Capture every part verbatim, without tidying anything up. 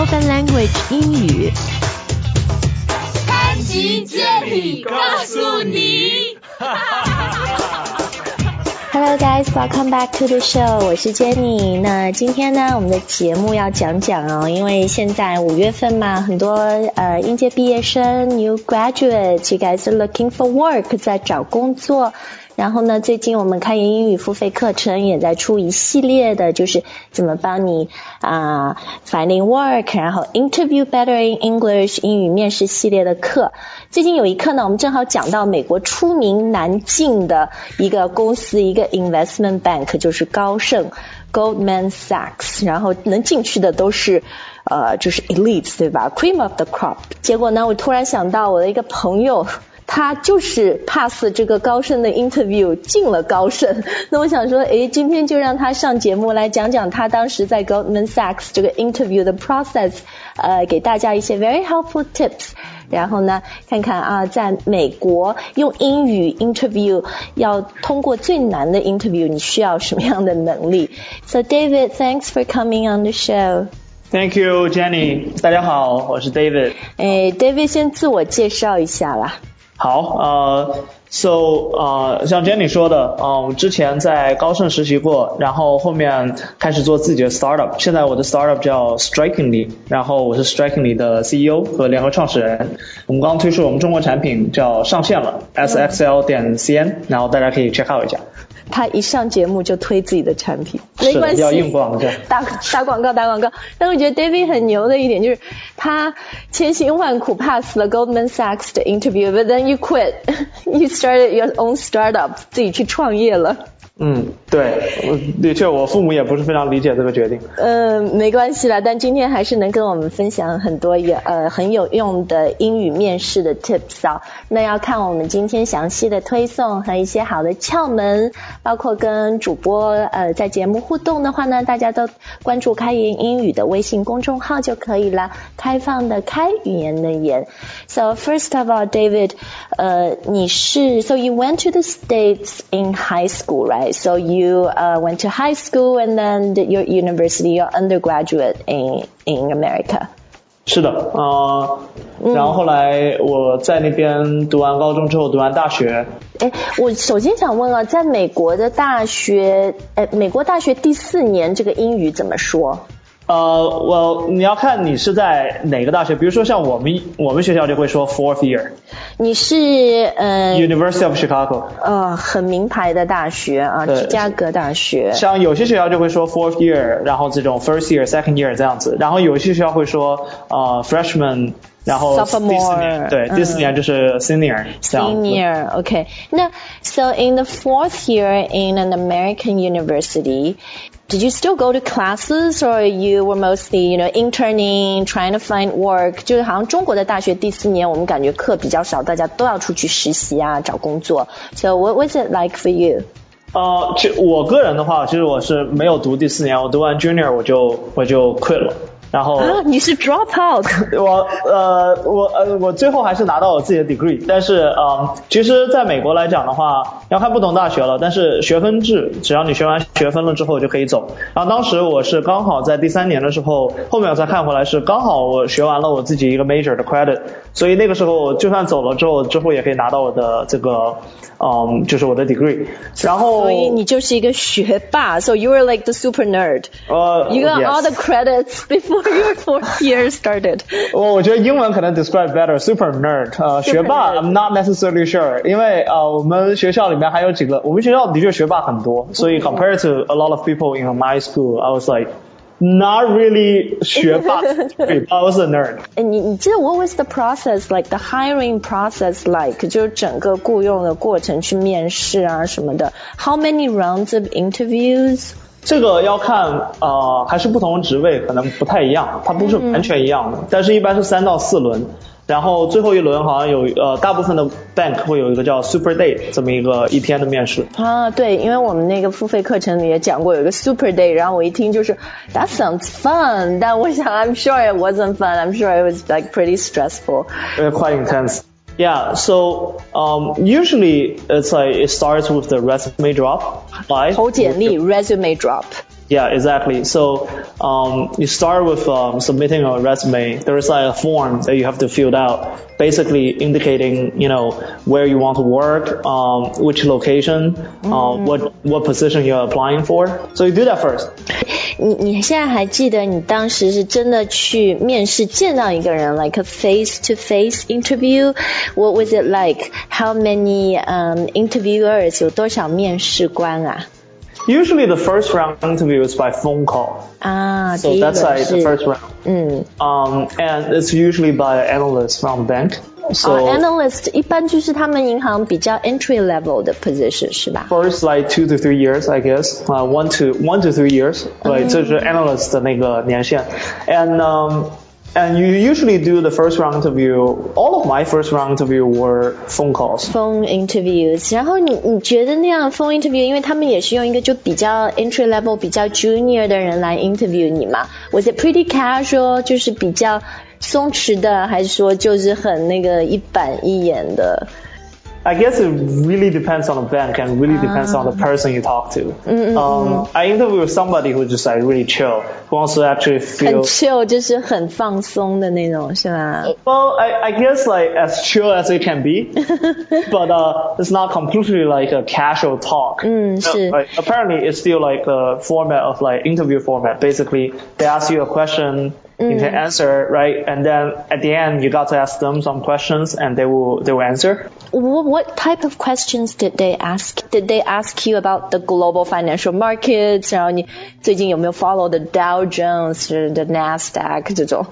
Spoken Language 英语。 潘吉接力告诉你。 Hello guys, welcome back to the show. 我是 Jenny。那今天呢，我们的节目要讲讲哦，因为现在五月份嘛，很多呃应届毕业生 new graduates, you guys are looking for work, 在找工作。然后呢，最近我们开言英语付费课程也在出一系列的，就是怎么帮你啊、呃、finding work， 然后 interview better in English 英语面试系列的课。最近有一课呢，我们正好讲到美国出名难进的一个公司，一个 investment bank， 就是高盛 Goldman Sachs， 然后能进去的都是呃就是 elites 对吧 cream of the crop。 结果呢，我突然想到我的一个朋友，他就是 pass 这个高盛的 interview 进了高盛。那我想说诶，今天就让他上节目来讲讲他当时在 Goldman Sachs 这个 interview 的 process， 呃，给大家一些 very helpful tips。然后呢，看看啊，在美国用英语 interview 要通过最难的 interview， 你需要什么样的能力。 So David, thanks for coming on the show。Thank you, Jenny. 大家好，我是 David。 诶 David 先自我介绍一下啦。 好，呃 ，so 呃，像 Jenny 说的，呃，我之前在高盛实习过，然后后面开始做自己的 startup， 现在我的 startup 叫 Strikingly， 然后我是 Strikingly 的 C E O 和联合创始人。我们刚刚推出我们中国产品叫上线了 S X L 点 C N， 然后大家可以 check out 一下。 他一上节目就推自己的产品， 没关系，要硬广告， 打打广告打广告。但我觉得 David 很牛的一点就是他千辛万苦 pass 了 Goldman Sachs 的 interview, but then you quit, you started your own startup， 自己去创业了。 嗯，对，的确我父母也不是非常理解这个决定。 嗯，没关系啦，但今天还是能跟我们分享很多也呃很有用的英语面试的 tips 啊。那要看我们今天详细的推送和一些好的窍门，包括跟主播呃在节目互动的话呢，大家都关注开言英语的微信公众号就可以了。开放的开，语言的言。So first of all, David, 呃你是 so you went to the States in high school, right?So you uh, went to high school and then did your university, your undergraduate in, in America. 是的，呃，然后后来我在那边读完高中之后读完大学。 诶，我首先想问啊，在美国的大学，诶，美国大学第四年这个英语怎么说？ 呃，我你要看你是在哪个大学，比如说像我们我们学校就会说 fourth year。 你是呃 University of Chicago。 呃，很名牌的大学啊，芝加哥大学。 像有些学校就会说 fourth year， 然后这种 first year、second year 这样子，然后有些学校会说呃 freshman， 然后 sophomore， 对，第四年就是 senior， 这样子。 Senior, okay. 那 so in the fourth year in an American university,Did you still go to classes or you were mostly, you know, interning, trying to find work? 就是好像中国的大学第四年我们感觉课比较少，大家都要出去实习啊，找工作。So what was it like for you? 呃，其实我个人的话，其实我是没有读第四年，我读完 junior 我就我就 quit 了。然后啊，你是 drop out？ 我呃我呃我最后还是拿到了自己的 degree， 但是呃其实在美国来讲的话，要看不同大学了，但是学分制，只要你学完学分了之后就可以走。然后当时我是刚好在第三年的时候，后面我才看回来是刚好我学完了我自己一个 major 的 credit， 所以那个时候就算走了之后，之后也可以拿到我的这个嗯就是我的 degree。然后所以你就是一个学霸 ，so you were like the super nerd. 呃 You got yes. all the credits before your fourth year started. 我我觉得英文可能 describe better super nerd， 呃 super 学霸 nerd. I'm not necessarily sure， 因为呃我们学校里面还有几个，我们学校的确学霸很多，所以 compared to a lot of people in my school, I was like not really 学霸I was a nerd. 你你记得 what was the process like the hiring process like 就是整个雇佣的过程去面试啊什么的 How many rounds of interviews? 这个要看呃还是不同的职位可能不太一样，它不是完全一样的，嗯、但是一般是三到四轮，然后最后一轮好像有呃大部分的 bank 会有一个叫 super day 这么一个一天的面试啊，对，因为我们那个付费课程里也讲过有一个 super day， 然后我一听就是 that sounds fun， 但我想 I'm sure it wasn't fun, I'm sure it was like pretty stressful. Uh, quite intense.Yeah, so um, usually it's like it starts with the resume drop. Like, 投简历 resume drop. Yeah, exactly. So um, you start with um, submitting a resume. There is like a form that you have to fill out, basically indicating, you know, where you want to work, um, which location, uh, mm. what what position you're applying for. So you do that first. 你你现在还记得你当时是真的去面试见到一个人 like a face-to-face interview? What was it like? How many um, interviewers? 有多少面试官啊 ？Usually the first round interview is by phone call. Ah, so that's like the first round. 嗯 Um, and it's usually by an analyst from the bank. So uh, analyst 一般就是他们银行比较 entry level 的 position 是吧 ？First like two to three years, I guess. Uh, one to one to three years. 对，这是 analyst 的那个年限。And um. And you usually do the first round interview. All of my first round interview were phone calls. Phone interviews. 然后你你觉得那样 phone interview， 因为他们也是用一个就比较 entry level、比较 junior 的人来 interview 你嘛 ？Was it pretty casual？ 就是比较松弛的，还是说就是很那个一板一眼的？ I guess it really depends on the bank and really depends ah. on the person you talk to. Mm-hmm. Um, I interviewed somebody who just like really chill, who wants to actually feel. 很 chill 就是很放松的那种，是吗 ？Well, I I guess like as chill as it can be, but uh, it's not completely like a casual talk. 嗯，是。 Like, apparently, it's still like a format of like interview format. Basically, they ask you a question. You can answer, right? And then at the end, you got to ask them some questions and they will, they will answer. What type of questions did they ask? Did they ask you about the global financial markets? 然后你最近有没有 follow the Dow Jones, the Nasdaq 这种?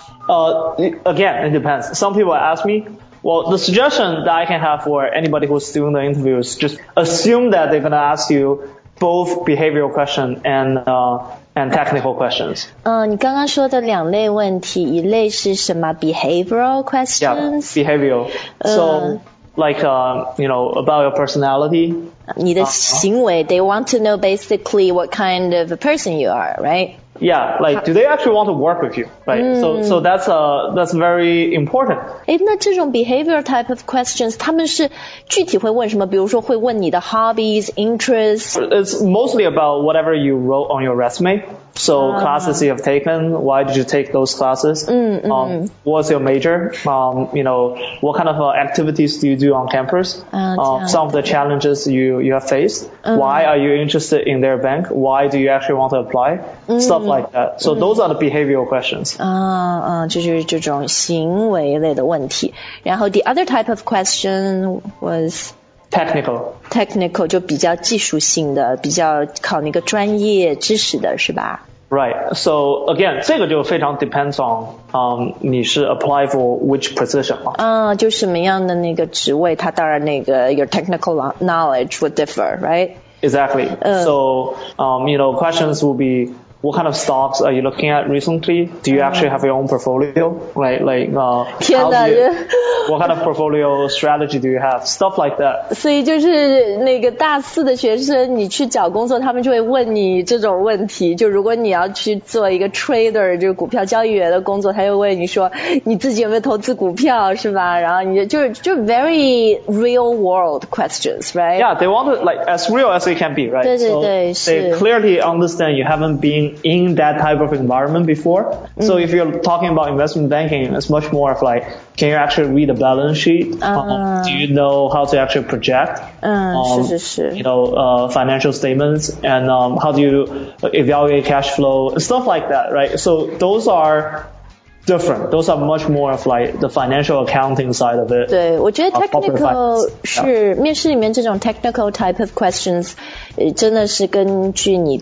Uh, again, it depends. Some people ask me, well, the suggestion that I can have for anybody who's doing the interview is just assume that they're going to ask you both behavioral question and, uh, and technical questions. 嗯，你刚刚说的两类问题，一类是什么 behavioral questions? Yeah, behavioral. So, like, uh, you know, about your personality. 你的行为 they want to know basically what kind of a person you are, right? Yeah, like, do they actually want to work with you, right? Mm. So, so that's uh, that's very important. 诶，那这种 behavior type of questions, 他们是具体会问什么？比如说會問你的 hobbies, interests. It's mostly about whatever you wrote on your resume. So uh, classes you have taken, why did you take those classes? Mm, mm. Um, what's your major? Um, you know, what kind of uh, activities do you do on campus? Uh, uh, some of the challenges you, you have faced. Uh, why are you interested in their bank? Why do you actually want to apply? Mm, Stuff like that. So mm. those are the behavioral questions. 啊啊，这就是这种行为类的问题。然后 the other type of question was technical. Technical 就比较技术性的，比较考那个专业知识的是吧？ Right. So again, 这个就非常 depends on, um, 你是 apply for which position. 啊，就什么样的那个职位，它当然那个 your technical knowledge would differ, right? Exactly. Uh, so, um, you know, questions will be, what kind of stocks are you looking at recently? Do you actually have your own portfolio? Right? Like, uh, how do you, what kind of portfolio strategy do you have? Stuff like that. 所以就是那个大四的学生，你去找工作，他们就会问你这种问题。就如果你要去做一个 trader， 就是股票交易员的工作，他就问你说你自己有没有投资股票，是吧？然后你就就是就 very real world questions, right? Yeah, they want to like as real as they can be, right? 对对对， so they clearly understand you haven't been in that type of environment before. Mm. So if you're talking about investment banking, it's much more of like, can you actually read a balance sheet? Uh, um, do you know how to actually project? Uh, um, 是是是 you know, uh, financial statements and um, how do you evaluate cash flow? Stuff like that, right? So those are different. Those are much more of like the financial accounting side of it. 对，我觉得 technical 是面试里面这种 technical type of questions， 真的是根据你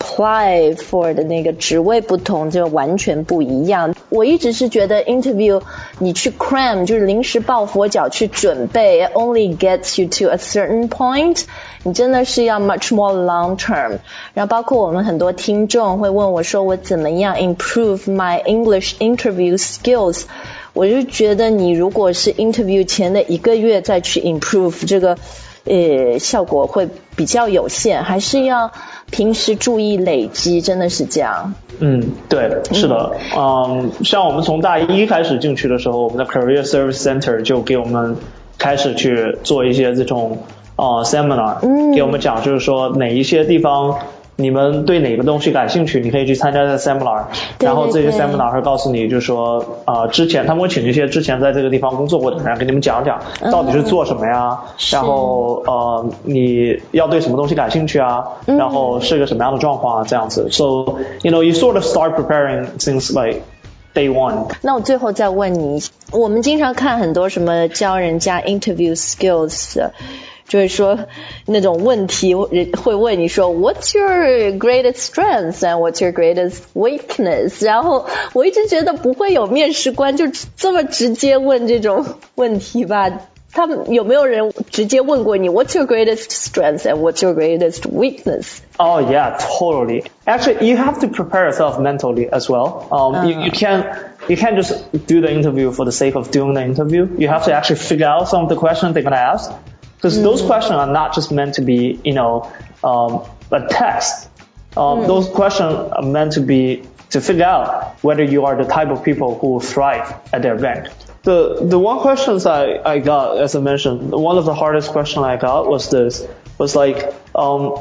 apply for 的那个职位不同，就完全不一样。我一直是觉得 interview 你去 cram 就是临时抱佛脚去准备 it only gets you to a certain point， 你真的是要 much more long term。然后包括我们很多听众会问我说我怎么样 improve my English interview skills， 我就觉得你如果是 interview 前的一个月再去 improve 这个呃效果会比较有限，还是要平时注意累积，真的是这样。 嗯，对，是的。嗯，像我们从大一开始进去的时候，我们的 Career Service Center 就给我们开始去做一些这种呃 seminar， 嗯，给我们讲就是说哪一些地方你们对哪个东西感兴趣，你可以去参加这个 seminar， 然后这些 seminar 会告诉你，就是说呃之前他们会请一些之前在这个地方工作过的人给你们讲讲到底是做什么呀，嗯、然后呃你要对什么东西感兴趣啊，嗯、然后是个什么样的状况啊这样子 ，so you know you sort of start preparing things like day one。 那我最后再问你，我们经常看很多什么教人家 interview skills 的。就是说那种问题会问你说 What's your greatest strength and what's your greatest weakness， 然后我一直觉得不会有面试官就这么直接问这种问题吧，他们有没有人直接问过你 What's your greatest strength and what's your greatest weakness? Oh yeah, totally. Actually, you have to prepare yourself mentally as well. Um, uh. you, you can't you can't just do the interview for the sake of doing the interview. You have to actually figure out some of the questions they're going to ask. Because mm. those questions are not just meant to be, you know, um, a test. Um, mm. Those questions are meant to be to figure out whether you are the type of people who will thrive at their bank. The the one questions I, I got, as I mentioned, one of the hardest questions I got was this, was like, um,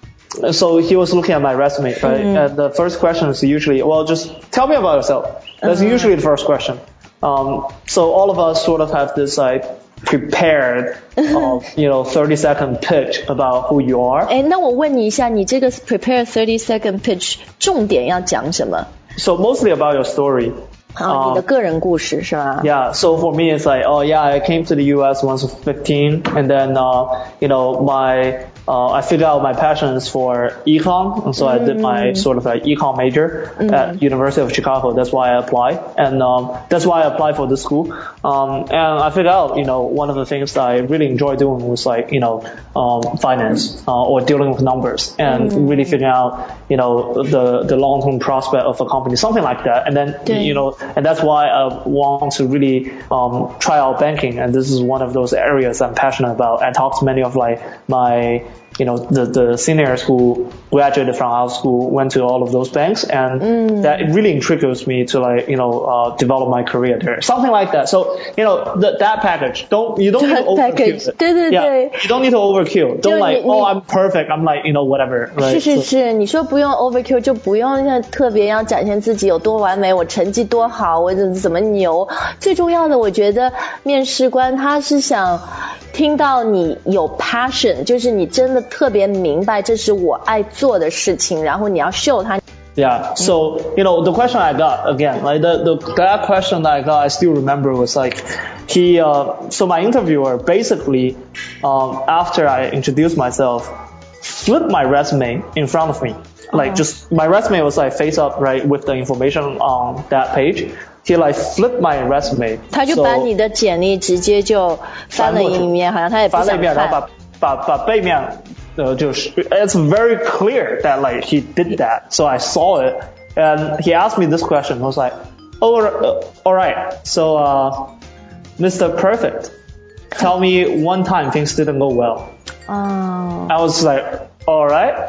so he was looking at my resume, right? Mm. And the first question is usually, well, just tell me about yourself. That's uh-huh. usually the first question. Um, so all of us sort of have this like, prepared, uh, you know, thirty second pitch about who you are. 哎，那我问你一下，你这个 prepare thirty second pitch 重点要讲什么？ So mostly about your story. 啊，你的个人故事是吧？ Yeah, so for me it's like, oh yeah, I came to the U S when I was fifteen, and then, uh, you know, my, uh, I figured out my passions for econ, and so mm. I did my sort of like econ major mm. at University of Chicago. That's why I applied, and um, that's why I applied for this school. Um, and I figured out, you know, one of the things that I really enjoy doing was like, you know, um, finance uh, or dealing with numbers, and mm. really figuring out, you know, the the long-term prospect of a company, something like that. And then, yeah. you know. And that's why I want to really um, try out banking, and this is one of those areas I'm passionate about. I talked to many of like my, you know, the, the seniors who graduated from our school, went to all of those banks, and mm. that it really intrigues me to like, you know, uh, develop my career there. Something like that. So, you know, the, that package, don't, you don't need to overkill it. 对对对 yeah, you don't need to overkill. Don't like, oh, I'm perfect. I'm like, you know, whatever. Right? 是是是，你说不用 overkill 就不用特别要展现自己有多完美，我成绩多好，我怎么怎么牛。最重要的，我觉得面试官他是想听到你有 passion， 就是你真的特别明白这是我爱做的事情，然后你要 show 他。 Yeah, so, you know, the question I got, again, like the, the, that question that I got, I still remember was like, he, uh, so my interviewer basically, um, after I introduced myself, flipped my resume in front of me. Like uh-huh. just, my resume was like face up, right, with the information on that page. He like flipped my resume. 他就把你的简历直接就翻了一面，好像他也不想看。 翻了一面，然后把把把背面。Uh, just, it's very clear that like he did that. So I saw it, and he asked me this question. I was like, oh, uh, all right. So, uh, Mister Perfect, tell me one time things didn't go well. Oh. I was like, all right.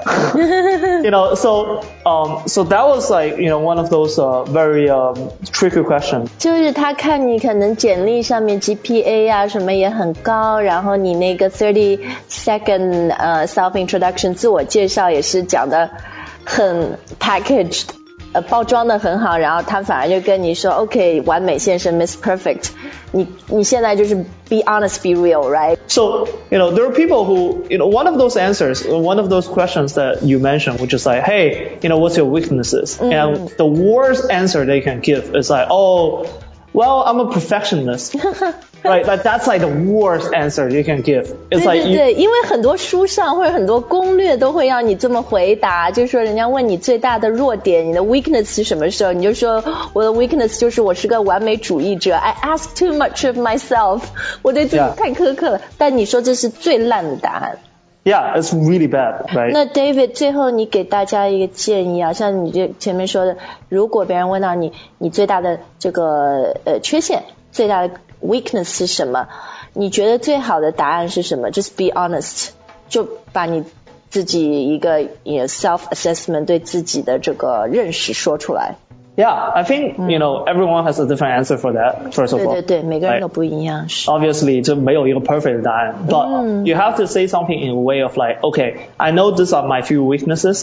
you know, so, um, so that was like, you know, one of those, uh, very, um, tricky questions. 就是他看你可能简历上面 G P A 啊什么也很高，然后你那个thirty second, 呃 self introduction 自我介绍也是讲的很 packaged， 呃包装的很好，然后他反而就跟你说 OK 完美先生 Miss Perfect， 你你现在就是 be honest, be real, right? So, you know, there are people who, you know, one of those answers, one of those questions that you mentioned, which is like, hey, you know, what's your weaknesses? Mm. And the worst answer they can give is like, oh, well, I'm a perfectionist. Right, like that's like the worst answer you can give. It's 对 like 对对，因为很多书上或者很多攻略都会让你这么回答，就是说人家问你最大的弱点，你的 weakness 是什么时候，你就说我的 weakness 就是我是个完美主义者 ，I ask too much of myself， 我对自己太苛刻了。Yeah. 但你说这是最烂的答案。 Yeah, it's really bad, right? 那 David 最后你给大家一个建议啊，像你这前面说的，如果别人问到你，你最大的这个呃缺陷，最大的weakness 是什么？你觉得最好的答案是什么？ Just be honest， 就把你自己一个 self assessment 对自己的这个认识说出来。 Yeah, I think, you know, everyone has a different answer for that, first of all. 对对对，每个人都不一样。 Obviously, 就没有一个 perfect 答案 but、嗯、you have to say something in a way of like, okay, I know these are my few weaknesses,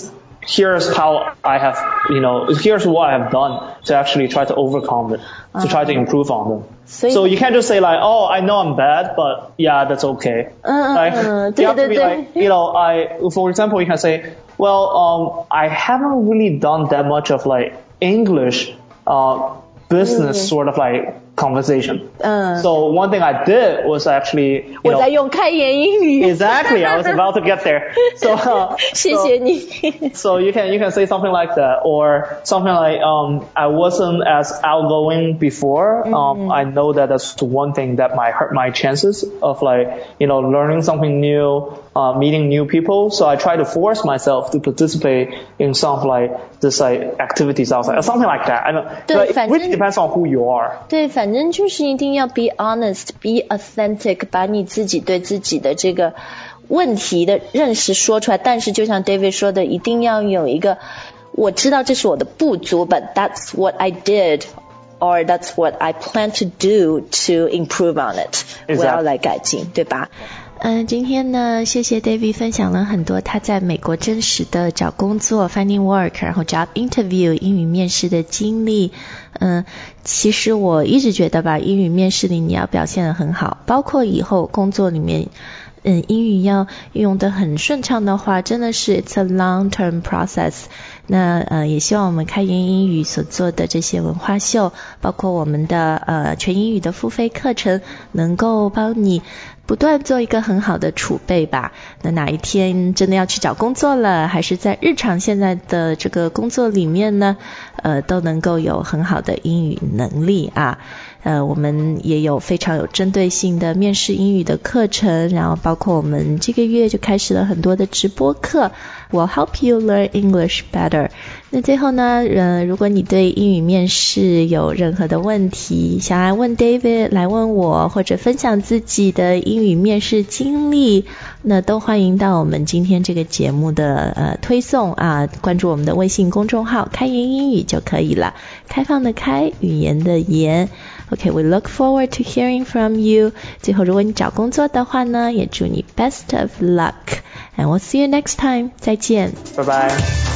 here's how I have, you know, here's what I have done to actually try to overcome it, to try to improve on them. So, so you can't just say like, oh, I know I'm bad, but yeah, that's okay. Uh, like, uh, you have to be like, you know, I, for example, you can say, well, um, I haven't really done that much of like English, uh, business mm. sort of like conversation. Uh, so one thing I did was actually, you 我在用开言英语 Exactly, I was about to get there. So, uh, 谢谢你 so, so you can you can say something like that, or something like, um, I wasn't as outgoing before. Mm. Um, I know that that's one thing that might hurt my chances of like, you know, learning something new, uh, meeting new people. So I try to force myself to participate in some of like this like activities outside, or something like that. I don't. Like, it really depends on who you are. 对，反正就是一定要 be honest, be authentic, 把你自己对自己的这个问题的认识说出来。但是就像 David 说的，一定要有一个，我知道这是我的不足 ，but that's what I did, or that's what I plan to do to improve on it. Exactly. 我要来改进，对吧？嗯，今天呢，谢谢 David 分享了很多他在美国真实的找工作 finding work， 然后 job interview 英语面试的经历。嗯，其实我一直觉得吧，英语面试里你要表现得很好，包括以后工作里面，嗯，英语要用得很顺畅的话，真的是 it's a long term process。那呃，也希望我们开言英语所做的这些文化秀，包括我们的呃全英语的付费课程，能够帮你不断做一个很好的储备吧。那哪一天真的要去找工作了，还是在日常现在的这个工作里面呢，呃，都能够有很好的英语能力啊。呃，我们也有非常有针对性的面试英语的课程，然后包括我们这个月就开始了很多的直播课 will help you learn English better。 那最后呢，呃，如果你对英语面试有任何的问题，想来问 David 来问我，或者分享自己的英语面试经历，那都欢迎到我们今天这个节目的呃推送啊，关注我们的微信公众号开言英语就可以了，开放的开，语言的言。Okay, we look forward to hearing from you. 最后如果你找工作的话呢，也祝你 best of luck. And we'll see you next time. 再见。 拜拜。